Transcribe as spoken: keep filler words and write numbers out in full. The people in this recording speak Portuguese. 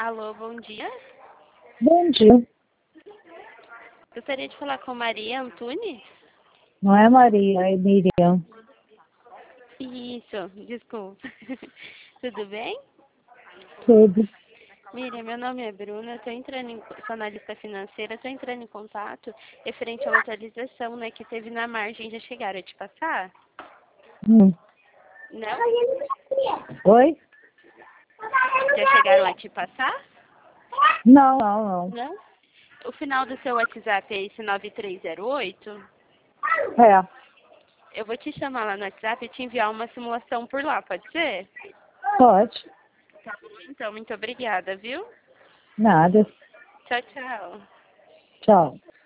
Alô, bom dia. Bom dia. Gostaria de falar com Maria Antunes? Não é Maria, é Miriam. Isso, desculpa. Tudo bem? Tudo. Miriam, meu nome é Bruna, eu tô entrando em, sou analista financeira, estou entrando em contato referente a uma atualização, né, que teve na margem. Já chegaram a te passar? Hum. Não? Oi? Já chegaram a te passar? Não, não, não. Não? O final do seu WhatsApp é esse nove três zero oito? É, Eu vou te chamar lá no WhatsApp e te enviar uma simulação por lá, pode ser? pode. Tá bom, então, muito obrigada, viu? Nada. Tchau, tchau. Tchau.